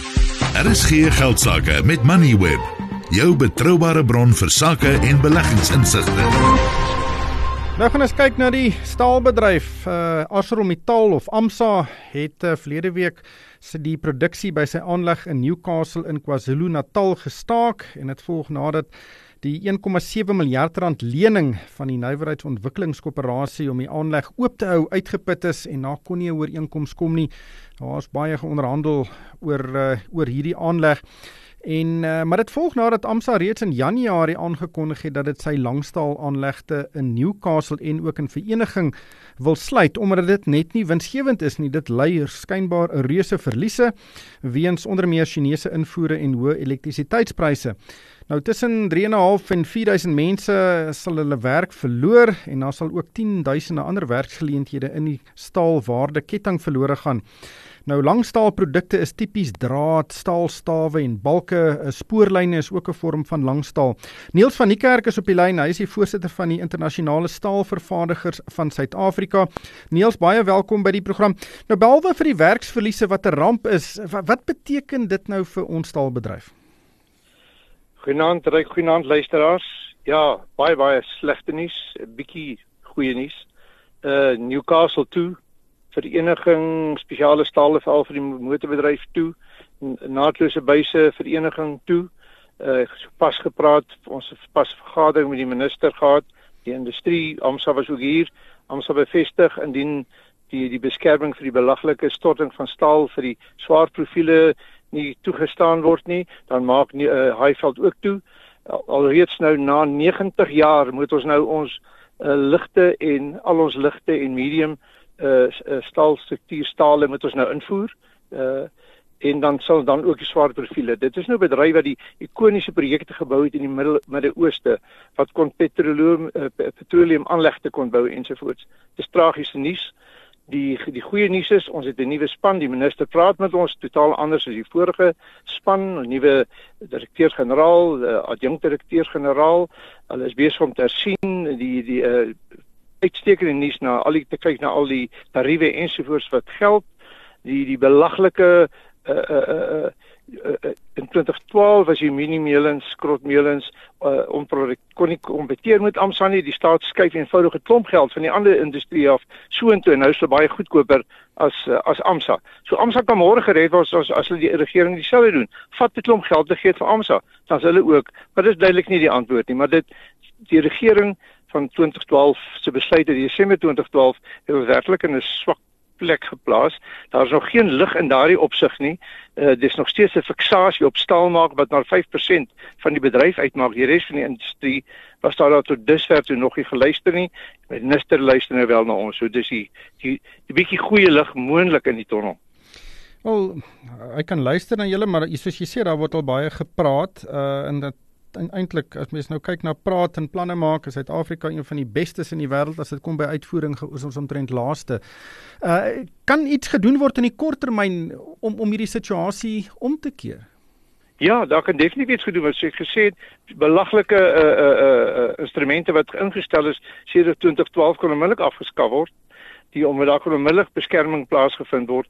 RSG Geldsaake met Moneyweb, jou betroubare bron vir sake en beleggingsinsigte. Nou gaan ons kyk na die staalbedryf. ArcelorMittal of AMSA het verlede week die produksie by sy aanleg in Newcastle in KwaZulu-Natal gestaak en dit volg nadat die R1,7 miljard lening van die Nywerheidsontwikkelingskoöperasie om die aanleg oop te hou uitgeput is en daar kon nie 'n ooreenkoms kom nie. Daar is baie geonderhandel oor hierdie aanleg. Maar dit volg nadat AMSA reeds in Januarie aangekondig het dat dit sy langstaalaanlegte in Newcastle en ook in vereniging wil sluit, omdat dit net nie winsgewend is nie. Dit lei skynbaar 'n reuse verliese weens onder meer Chinese invoere en hoë elektrisiteitspryse. Nou tussen 3.500 en 4.000 mense sal hulle werk verloor en daar sal ook 10.000 ander werksgeleenthede in die staalwaardeketting verlore gaan. Nou langstaalprodukte is tipies draad, staalstawe en balke. Spoorlyne is ook 'n vorm van langstaal. Niels van Niekerk is op die lyn. Hy is die voorsitter van die internasionale staalvervaardigers van Suid-Afrika. Niels, baie welkom by die program. Nou behalwe vir die werksverliese wat 'n ramp is, wat beteken dit nou vir ons staalbedryf? Goeienaand luisteraars. Ja, baie slegte nuus, 'n bietjie goeie nuus. Newcastle toe, vereniging spesiale stale veral vir die motorbedryf toe, naatlose buise vereniging toe. Pas gepraat, ons het pas vergadering met die minister gehad, die industrie, AMSA was ook hier. AMSA bevestig indien die beskerming vir die belaglike storting van staal vir die swaar profiele nie toegestaan word nie, dan maak Highveld ook toe. Alreeds nou na 90 jaar moet ons nou ons ligte en al ons ligte en medium staalstruktuurstale moet ons nou invoer. En dan sal dan ook die swaar profiele. Dit is nou bedryf wat die ikoniese projekte gebou het in die Midde-Ooste wat kon petroleum aanlegte kon bou ensovoorts. Dis tragiese nuus. Die goeie nuus is, ons het 'n nuwe span, die minister praat met ons totaal anders as die vorige span, 'n nuwe direkteur-generaal, adjunkt-direkteur-generaal. Hulle is besig om te hersien die uitstekende nuus te kyk na al die tariewe ensovoorts wat geld. Die belaglike in 2012 was die minimeelens, skrotmeelens kon nie kompeteer met AMSA nie. Die staat skuif eenvoudige klomp geld van die ander industrie af soontoe en nou is hulle baie goedkoper as AMSA. So AMSA kan môre gered word as hulle die regering dieselfde doen. Vat 'n klomp geld te gee vir AMSA, dan is hulle ook, maar dis duidelik nie die antwoord nie, maar die regering van 2012 se besluit in Desember 2012 het werklik in 'n swak plek geplaas. Daar is nog geen lig in daardie opsig nie. Dis nog steeds 'n fiksasie op staalmaak wat maar 5% van die bedryf uitmaak. Die res van die industrie was daar tot dusver toe nog nie geluister nie. Die minister luister nou wel na ons. So dis die bietjie goeie lig moontlik in die tonnel. Wel, ek kan luister na julle, maar soos jy sê, daar word al baie gepraat en dat eintlik as mens nou kyk na praat en planne maak, is Suid-Afrika een van die bestes in die wêreld as dit kom by uitvoering, is ons omtrent laaste. Kan iets gedoen word in die kort termyn om hierdie situasie om te keer? Ja, daar kan definitief iets gedoen word. Soos ek gesê het, belaglike instrumente wat ingestel is sedert 2012 kon onmiddellik afgeskaf word. Omdat daar kon onmiddellik beskerming plaasgevind word.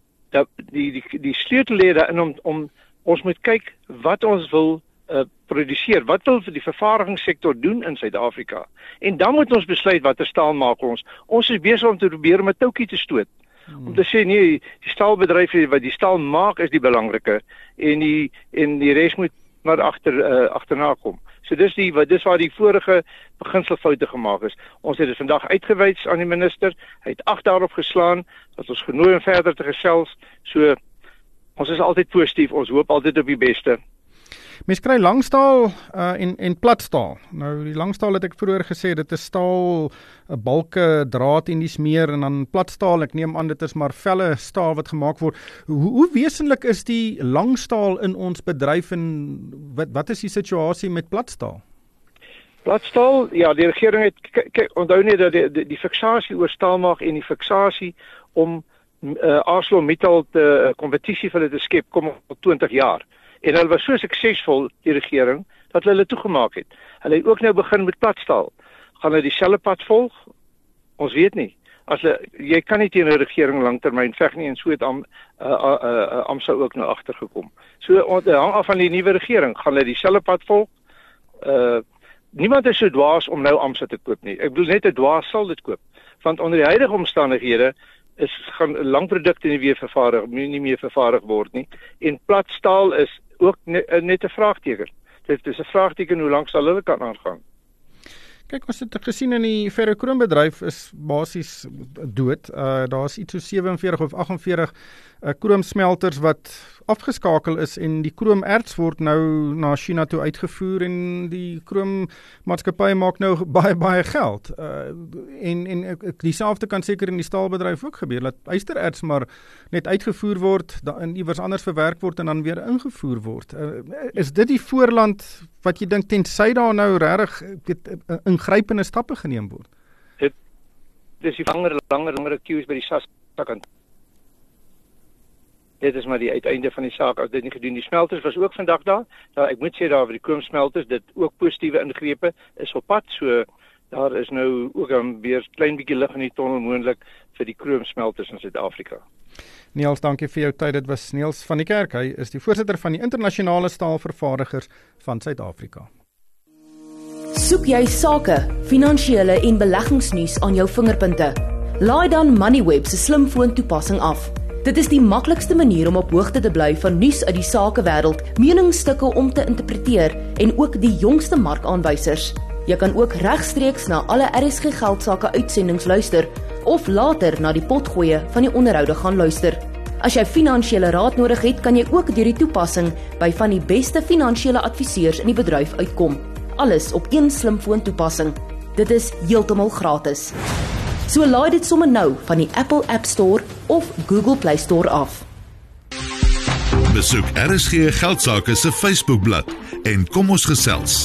Die sleutel lê daarin om ons moet kyk wat ons wil produseer. Wat wil die vervaardigingssektor doen in Suid-Afrika? En dan moet ons besluit watter staal maak ons. Ons is besig om te probeer om 'n toukie te stoot. Om te sê nee, die staalbedryf wat die staal maak is die belangrike en die res moet maar agterna kom. So dis waar die vorige beginselfoute gemaak is. Ons het dit vandag uitgewys aan die minister. Hy het 8 daarop geslaan dat ons genooi om verder te gesels. So ons is altyd positief. Ons hoop altyd op die beste. Mens kry langstaal en platstaal. Nou die langstaal het ek vroeër gesê, dit is staal, balke, draad en dis meer, en dan platstaal, ek neem aan dit is maar velle staal wat gemaak word. Hoe wesenlik is die langstaal in ons bedryf en wat is die situasie met platstaal? Platstaal, ja, die regering het onthou net dat die fiksasie oor staalmaak en die fiksasie om ArcelorMittal te kompetisie vir hulle te skep kom al 20 jaar. En hulle was so suksesvol, die regering, dat hulle toegemaak het. Hulle het ook nou begin met platstaal. Gaan hulle dieselfde pad volg? Ons weet nie. Jy kan nie teen 'n regering langtermyn veg nie, en so het AMSA ook nou agtergekom. So hang af van die nuwe regering. Gaan hulle dieselfde pad volg? Niemand is so dwaas om nou AMSA te koop nie. Ek bedoel net 'n dwaas sal dit koop. Want onder die huidige omstandighede gaan langprodukte nie meer vervaardig word nie. En platstaal is ook net 'n vraagteken. Dit is 'n vraagteken hoe lank sal hulle kan aangaan. Kyk, ons het gesien in die ferrokrombedryf is basies dood. Daar's iets so 47 of 48 kroomsmelters wat afgeskakel is en die kroomerts word nou na China toe uitgevoer en die kroommaatskappye maak nou baie geld. En dieselfde kan seker in die staalbedryf ook gebeur, dat ystererts maar net uitgevoer word en iewers anders verwerk word en dan weer ingevoer word. Is dit die voorland wat jy dink tensy daar nou regtig ingrypende stappe geneem word? Dis die langer queues by die SASSA-kant. Dit is maar die uiteinde van die saak, as dit nie gedoen. Die smelters was ook vandag daar. Ek moet sê daar vir die kroomsmelters, dit ook positiewe ingrepe is op pad, so daar is nou ook weer klein bietjie lig in die tonnel moontlik vir die kroomsmelters in Suid-Afrika. Niels, dankie vir jou tyd. Dit was Niels van die Kerk. Hy is die voorsitter van die internasionale staalvervaardigers van Suid-Afrika. Soek jy sake, finansiële en beleggingsnuus aan jou vingerpunte? Laai dan Moneyweb se slimfoon toepassing af. Dit is die maklikste manier om op hoogte te bly van nuus uit die sakewêreld, meningsstukke om te interpreteer en ook die jongste markaanwysers. Jy kan ook regstreeks na alle RSG Geldsaake uitsendings luister of later na die potgoeie van die onderhoude gaan luister. As jy finansiële raad nodig het, kan jy ook deur die toepassing by van die beste finansiële adviseurs in die bedryf uitkom. Alles op een slimfoon toepassing. Dit is heeltemal gratis. So laai dit sommer nou van die Apple App Store of Google Play Store af. Besoek RSG Geldsaake se Facebookblad en kom ons gesels.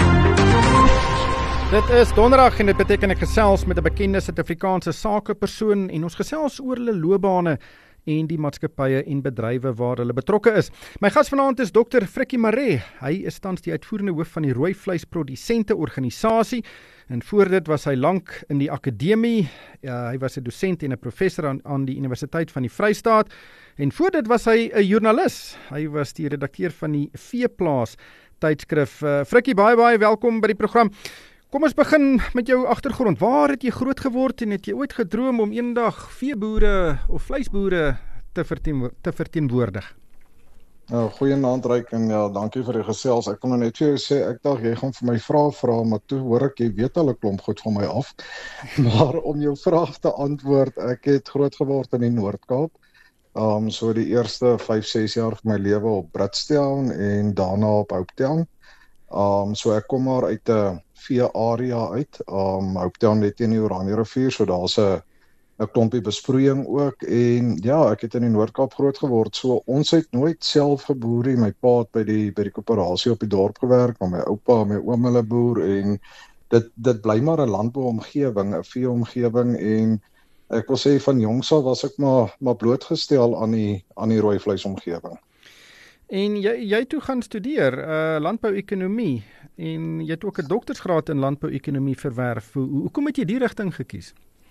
Dit is donderdag en dit beteken ek gesels met 'n bekende Suid-Afrikaanse sakepersoon en ons gesels oor hulle loopbane en die maatskappye en bedrywe waar hulle betrokke is. My gas vanaand is Dr. Frikkie Maree. Hy is tans die uitvoerende hoof van die Rooi Vleisprodusente Organisasie en voor dit was hy lank in die akademie. Hy was 'n dosent en 'n professor aan die Universiteit van die Vrystaat en voor dit was hy 'n joernalis. Hy was die redakteur van die Veeplaas tydskrif. Frikkie, baie welkom by die program. Kom ons begin met jou agtergrond. Waar het jy groot geword en het jy ooit gedroom om eendag veeboere of vleisboere te verteenwoordig? Goeienaand Ryk en ja, dankie vir die gesels. Ek kon net vir jou sê, ek dink jy gaan vir my vra, maar toe hoor ek jy weet al 'n klomp goed van my af. Maar om jou vraag te antwoord, ek het groot geword in die Noord-Kaap. So die eerste 5-6 jaar van my lewe op Bridgetown en daarna op Hopetown. So ek kom maar uit 'n vee-area uit. Hopetown net teen die Oranje rivier, so daar's 'n klompie besproeiing ook en ja, ek het in die Noord-Kaap groot geword. So ons het nooit self geboer nie. My pa het by die koöperasie op die dorp gewerk, maar my oupa en my oom hulle boer en dit bly maar 'n landbouomgewing, 'n vee-omgewing en ek wil sê van jongs af was ek maar blootgestel aan die rooi vleisomgewing. En jy toe gaan studeer landbouekonomie en jy het ook 'n doktorsgraad in landbouekonomie verwerf. Hoekom het jy die rigting gekies?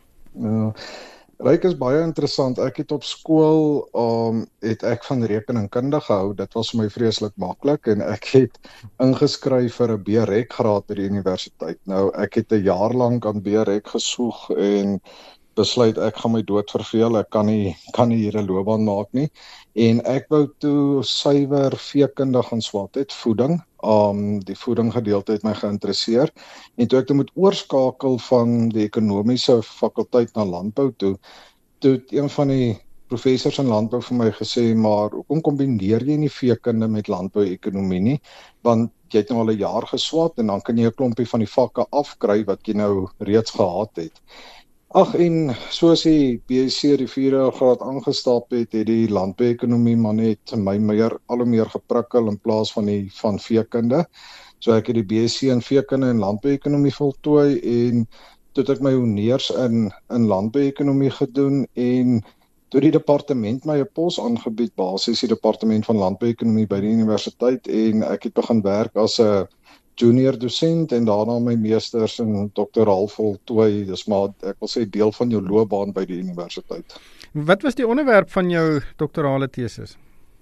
Ryk is baie interessant. Ek het op skool het ek van rekeningkunde gehou. Dit was vir my vreeslik maklik en ek het ingeskryf vir 'n B.Rec graad by die universiteit. Nou ek het 'n jaar lank aan B.Rec gesoek en besluit ek gaan my dood verveel, ek kan nie hier 'n loopbaan maak nie. En ek wou toe suiwer veekunde gaan swat het, voeding. Die voeding gedeelte het my geïnteresseer. En toe ek moet oorskakel van die ekonomiese fakulteit na landbou toe het een van die professors in landbou vir my gesê, maar hoekom kombineer jy nie veekunde met landbouekonomie nie? Want jy het nou al 'n jaar geswat en dan kan jy 'n klompie van die vakke afkry wat jy nou reeds gehad het. En soos die BSc die 4de graad aangestap het die landbouekonomie maar net my al hoe meer geprikkel in plaas van veekunde. So ek het die BSc in veekunde en landbouekonomie voltooi en toe het ek my honeurs in landbouekonomie gedoen en toe die departement my 'n pos aangebied, basies die departement van landbouekonomie by die universiteit en ek het begin werk as 'n junior dosent en daarna my meesters en doktoraal voltooi. Dis maar ek wil sê deel van jou loopbaan by die universiteit. Wat was die onderwerp van jou doktorale tesis?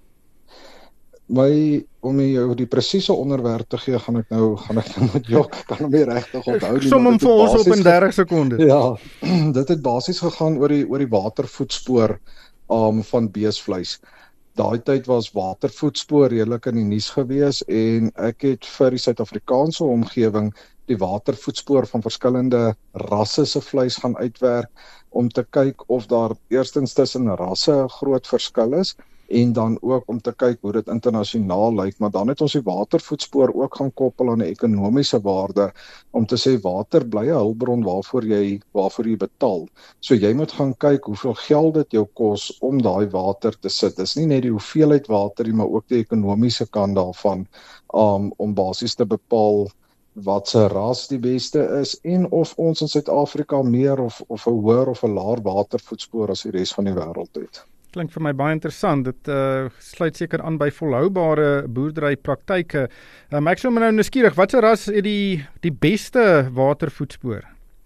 Om jou die presiese onderwerp te gee, gaan ek nou met jok, kan hom nie regtig onthou nie. Som hom vir ons op in 30 sekondes. Ja, dit het basies gegaan oor die watervoetspoor van beesvleis. Daai tyd was watervoetspoor redelik in die nuus gewees en ek het vir die Suid-Afrikaanse omgewing die watervoetspoor van verskillende rasse se vleis gaan uitwerk om te kyk of daar eerstens tussen rasse 'n groot verskil is en dan ook om te kyk hoe dit internasionaal lyk, maar dan het ons die watervoetspoor ook gaan koppel aan 'n ekonomiese waarde, om te sê water bly 'n hulpbron waarvoor jy betaal. So jy moet gaan kyk hoeveel geld dit jou kos om daai water te sit. Dis nie net die hoeveelheid water nie, maar ook die ekonomiese kant daarvan, om basies te bepaal wat se ras die beste is en of ons in Suid-Afrika meer of 'n hoër of 'n laer watervoetspoor as die res van die wêreld het. Klink vir my baie interessant. Dit sluit seker aan by volhoubare boerderypraktyke. Ek sou nou nuuskierig, wat se ras het die beste watervoetspoor?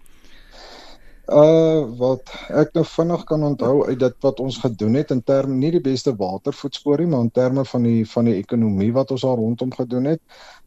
Wat ek nou vinnig kan onthou uit dit wat ons gedoen het in terme nie die beste watervoetspoor nie, maar in terme van die ekonomie wat ons daar rondom gedoen het,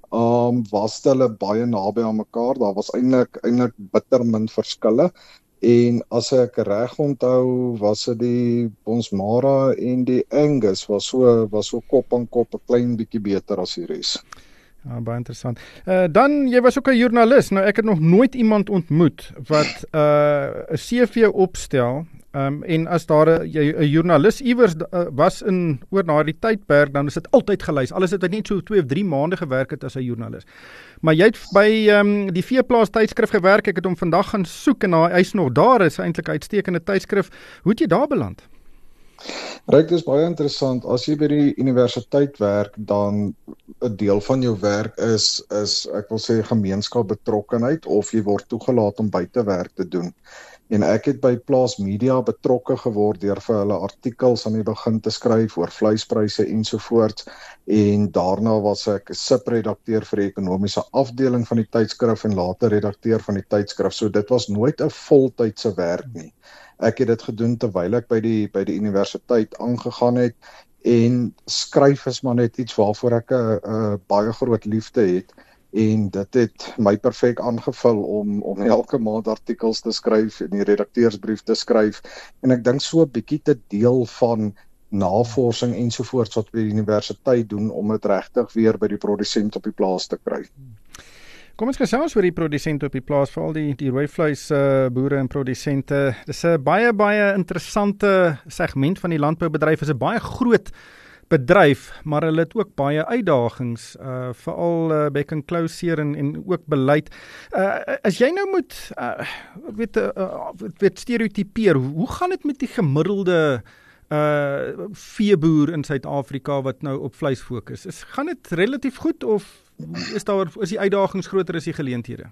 was hulle baie naby aan mekaar. Daar was eintlik bitter min verskille. En as ek reg onthou, was dit die Bonsmara en die Angus was so kop aan kop 'n klein bietjie beter as die res. Ja, baie interessant. Dan, jy was ook 'n joernalis. Nou, ek het nog nooit iemand ontmoet wat 'n CV opstel, en as daar 'n joernalis iewers was oor na die tydperk, dan is dit altyd gelys. Alles het net so 2 of 3 maande gewerk het as 'n joernalis. Maar jy het by die Veeplaas tydskrif gewerk. Ek het hom vandag gaan soek en hy is nog daar. Is eintlik 'n uitstekende tydskrif. Hoe het jy daar beland? Ryk, dis baie interessant. As jy by die universiteit werk, dan 'n deel van jou werk is ek wil sê gemeenskapbetrokkenheid, of jy word toegelaat om buitewerk te doen. En ek het by Plaas Media betrokke geword deur vir hulle artikels aan die begin te skryf oor vleispryse ensovoorts. En daarna was ek subredakteur vir die ekonomiese afdeling van die tydskrif en later redakteur van die tydskrif. So dit was nooit 'n voltydse werk nie. Ek het dit gedoen terwyl ek by die universiteit aangegaan het, en skryf is maar net iets waarvoor ek 'n baie groot liefde het, en dit het my perfek aangevul om elke maand artikels te skryf en die redakteursbrief te skryf, en ek dink so 'n bietjie te deel van navorsing ensovoorts wat by die universiteit doen, om dit regtig weer by die produsent op die plaas te kry. Kom ons gesels oor die produsente op die plaas, veral die rooi vleis boere en produsente. Dis 'n baie interessante segment van die landboubedryf. Is 'n baie groot bedryf, maar hulle het ook baie uitdagings, veral back and close en ook beleid. As jy nou moet weet stereotipeer, hoe gaan dit met die gemiddelde veeboer in Suid-Afrika wat nou op vleis fokus? Gaan dit relatief goed, of is die uitdagings groter as die geleenthede?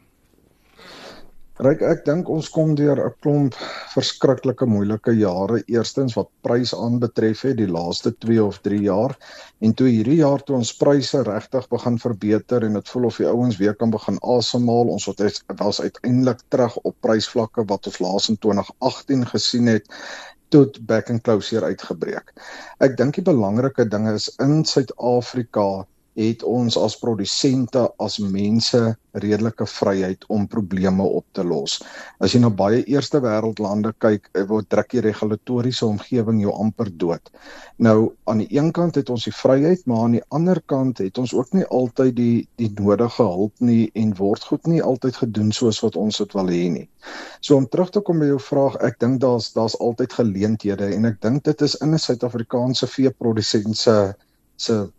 Ryk, ek dink ons kom deur 'n klomp verskriklike moeilike jare. Eerstens wat prys aanbetref het, die laaste 2 of 3 jaar. En toe hierdie jaar toe ons pryse regtig begin verbeter en dit voel of die ouens weer kan begin asemhaal. Ons was uiteindelik terug op prysvlakke wat ons laas in 2018 gesien het, tot back and close uitgebreek. Ek dink die belangrike ding is, in Suid-Afrika het ons as produsente, as mense, redelike vryheid om probleme op te los. As jy na baie eerste wêreldlande kyk, druk die regulatoriese omgewing jou amper dood. Nou, aan die een kant het ons die vryheid, maar aan die ander kant het ons ook nie altyd die nodige hulp nie, en word goed nie altyd gedoen soos wat ons dit wil hê nie. So om terug te kom by jou vraag, ek dink daar's altyd geleenthede, en ek dink dit is in 'n Suid-Afrikaanse veeprodusent se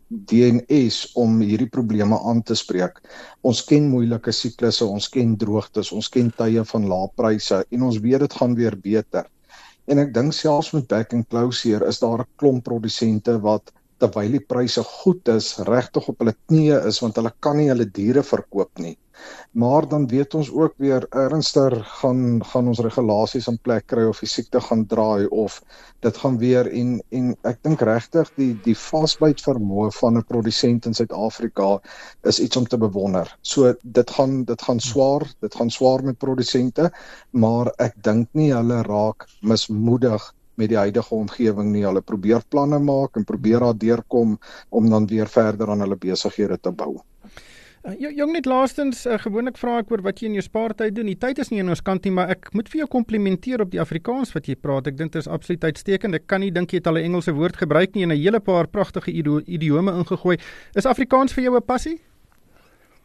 DNS om hierdie probleme aan te spreek. Ons ken moeilike siklusse, ons ken droogtes, ons ken tye van lae pryse, en ons weet dit gaan weer beter. En ek dink selfs met back and close is daar 'n klomp produsente wat, terwyl die pryse goed is, regtig op hulle knieë is, want hulle kan nie hulle diere verkoop nie. Maar dan weet ons ook weer, ernstiger gaan ons regulasies in plek kry, of die siekte gaan draai, of dit gaan weer, en ek dink regtig die vasbyt vermoë van 'n produsent in Suid-Afrika is iets om te bewonder. So dit gaan swaar met produsente, maar ek dink nie hulle raak mismoedig met die huidige omgewing nie. Hulle probeer planne maak en probeer daar deurkom om dan weer verder aan hulle besighede te bou. Jong, net laastens, gewoonlik vra ek oor wat jy in jou spaartyd doen. Die tyd is nie in ons kant nie, maar ek moet vir jou komplimenteer op die Afrikaans wat jy praat. Ek dink dit is absoluut uitstekend. Ek kan nie dink jy het al 'n Engelse woord gebruik nie, en 'n hele paar pragtige idiome ingegooi. Is Afrikaans vir jou 'n passie?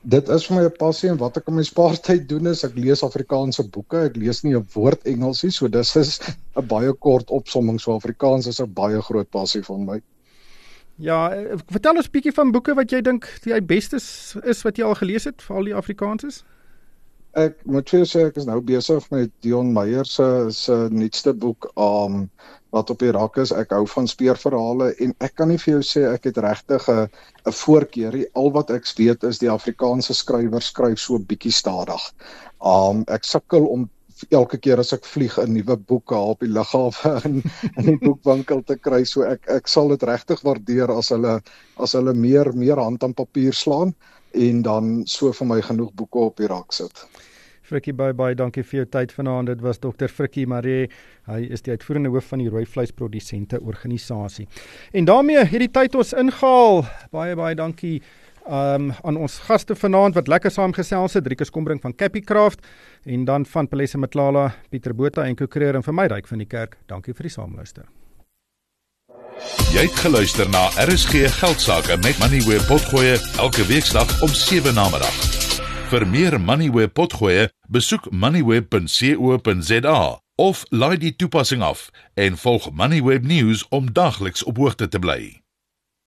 Dit is vir my 'n passie en wat ek in my spaartyd doen is ek lees Afrikaanse boeke. Ek lees nie 'n woord Engels nie, so dis is 'n baie kort opsomming. So Afrikaans is 'n baie groot passie van my. Ja, vertel ons 'n bietjie van boeke wat jy dink die beste is wat jy al gelees het, vir al die Afrikaanses. Ek moet vir jou sê ek is nou besig met Dion Meyer se nuutste boek wat op die rak is. Ek hou van speurverhale en ek kan nie vir jou sê ek het regtig 'n voorkeur nie. Al wat ek weet is die Afrikaanse skrywers skryf so bietjie stadig. Ek sukkel om elke keer as ek vlieg 'n nuwe boek op die lughawe in die boekwinkel te kry, so ek sal dit regtig waardeer as hulle meer hand aan papier slaan en dan so vir my genoeg boeke op die rak sit. Frikkie, baie dankie vir jou tyd vanaand. Dit was Dr. Frikkie Maree. Hy is die uitvoerende hoof van die Rooi Vleisprodusente Organisasie. En daarmee het die tyd ons ingehaal. Baie dankie aan ons gaste vanaand wat lekker saamgesels het. Driekus Kombrink van Capicraft en dan van Palesa Matlala, Pieter Botha en Kokreer en vir my Ryk van die Kerk. Dankie vir die saamluister. Jy het geluister na RSG Geldsaake met Moneyweb Potgoe elke weeksdag om 7 namiddag. Vir meer Moneyweb Potgoe, besoek moneyweb.co.za of laai die toepassing af en volg Moneyweb News om dagliks op hoogte te bly.